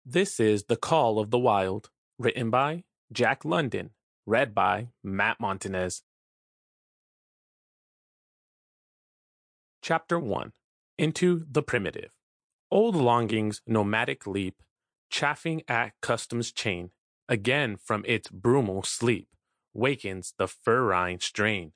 This is The Call of the Wild, written by Jack London, read by Matt Montanez. Chapter 1. Into the Primitive. Old Longing's nomadic leap, chafing at customs chain, again from its brumal sleep, wakens the ferine strain.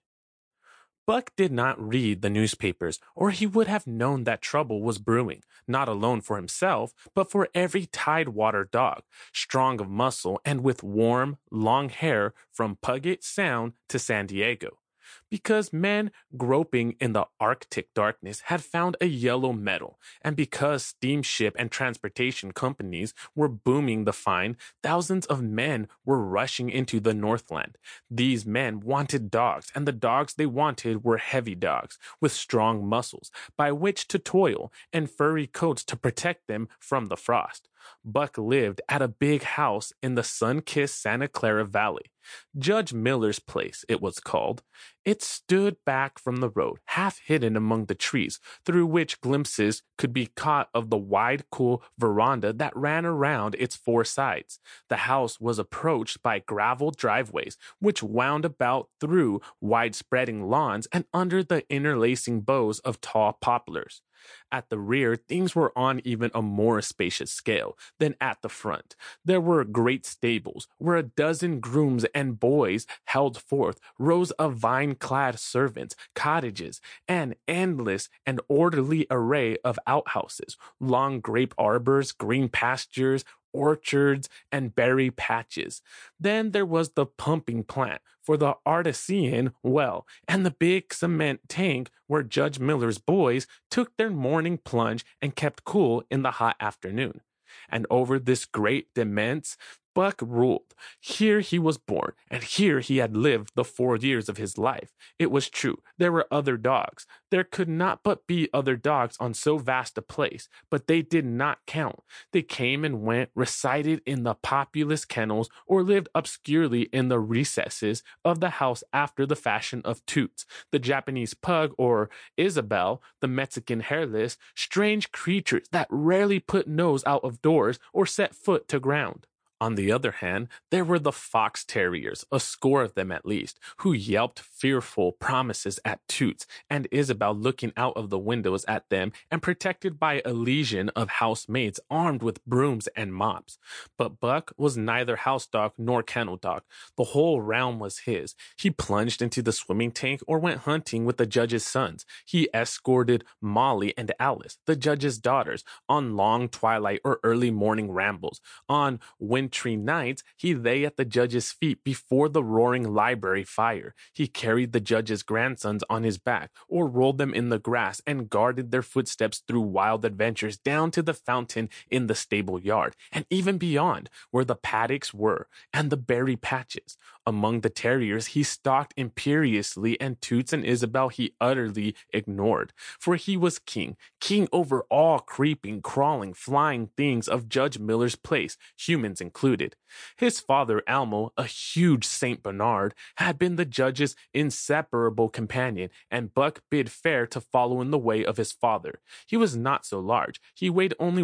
Buck did not read the newspapers, or he would have known that trouble was brewing, not alone for himself, but for every tidewater dog, strong of muscle and with warm, long hair from Puget Sound to San Diego. Because men groping in the Arctic darkness had found a yellow metal, and because steamship and transportation companies were booming the find, thousands of men were rushing into the Northland. These men wanted dogs, and the dogs they wanted were heavy dogs, with strong muscles, by which to toil, and furry coats to protect them from the frost. Buck lived at a big house in the sun-kissed Santa Clara Valley. Judge Miller's place, it was called. It stood back from the road, half hidden among the trees, through which glimpses could be caught of the wide, cool veranda that ran around its four sides. The house was approached by gravel driveways, which wound about through wide-spreading lawns and under the interlacing boughs of tall poplars. At the rear, things were on even a more spacious scale than at the front. There were great stables, where a dozen grooms and boys held forth rows of vine-clad servants, cottages, an endless and orderly array of outhouses, long grape arbors, green pastures, orchards, and berry patches. Then there was the pumping plant for the artesian well, and the big cement tank where Judge Miller's boys took their morning plunge and kept cool in the hot afternoon. And over this great demesne, Buck ruled. Here he was born, and here he had lived the 4 years of his life. It was true, there were other dogs. There could not but be other dogs on so vast a place, but they did not count. They came and went, resided in the populous kennels, or lived obscurely in the recesses of the house after the fashion of Toots, the Japanese pug, or Isabel, the Mexican hairless, strange creatures that rarely put nose out of doors or set foot to ground. On the other hand, there were the fox terriers, a score of them at least, who yelped fearful promises at Toots and Isabel looking out of the windows at them and protected by a legion of housemaids armed with brooms and mops. But Buck was neither house dog nor kennel dog. The whole realm was his. He plunged into the swimming tank or went hunting with the judge's sons. He escorted Molly and Alice, the judge's daughters, on long twilight or early morning rambles. On wintry nights, he lay at the judge's feet before the roaring library fire. He carried the judge's grandsons on his back, or rolled them in the grass and guarded their footsteps through wild adventures down to the fountain in the stable yard, and even beyond, where the paddocks were, and the berry patches. Among the terriers he stalked imperiously, and Toots and Isabel he utterly ignored, for he was king over all creeping, crawling, flying things of Judge Miller's place, humans included. His father, Elmo, a huge Saint Bernard, had been the judge's inseparable companion, and Buck bid fair to follow in the way of his father. He was not so large. He weighed only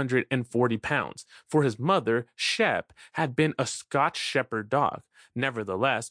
140 pounds, for his mother, Shep, had been a Scotch shepherd dog. Nevertheless,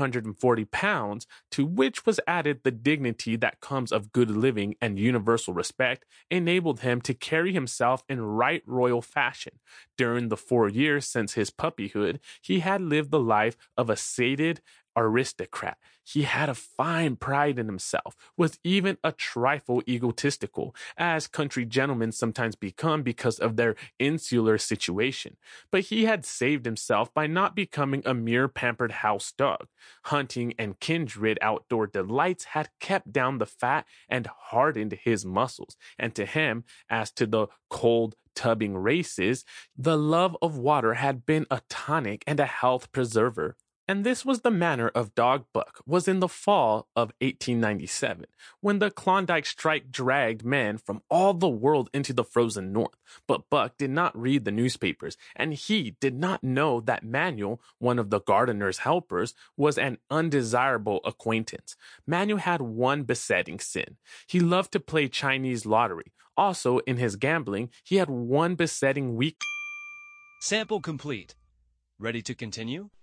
140 pounds, to which was added the dignity that comes of good living and universal respect, enabled him to carry himself in right royal fashion. During the 4 years since his puppyhood, he had lived the life of a sated aristocrat. He had a fine pride in himself, was even a trifle egotistical, as country gentlemen sometimes become because of their insular situation. But he had saved himself by not becoming a mere pampered house dog. Hunting and kindred outdoor delights had kept down the fat and hardened his muscles, and to him, as to the cold, tubbing races, the love of water had been a tonic and a health preserver. And this was the manner of Dog Buck was in the fall of 1897, when the Klondike strike dragged men from all the world into the frozen north. But Buck did not read the newspapers, and he did not know that Manuel, one of the gardener's helpers, was an undesirable acquaintance. Manuel had one besetting sin. He loved to play Chinese lottery. Also, in his gambling, he had one besetting weakness. Sample complete. Ready to continue?